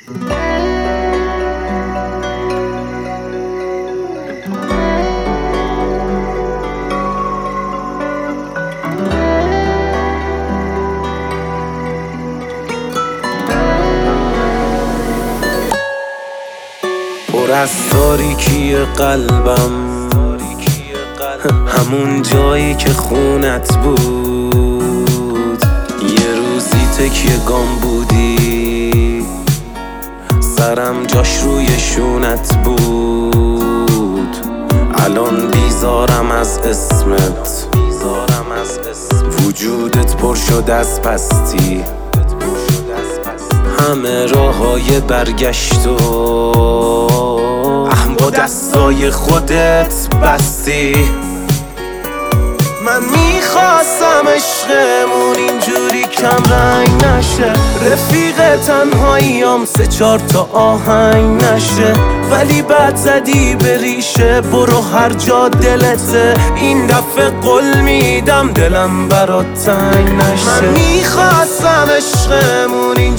پر از تاریکی قلبم، همون جایی که خونت بود. یه روزی تکیه گام بودی، سرم جاش روی شونت بود. الان بیزارم از اسمت، وجودت پر شد از پستی. همه راههای برگشت و با دستای خودت بستی. من میخواستم عشقمون اینجوری کم رنگ نشه، رفیق تنهاییام 3-4 تا آهنگ نشه. ولی بعد زدی به ریشه، برو هر جا دلته. این دفعه قول میدم دلم برات تنگ نشه. من میخواستم عشقمون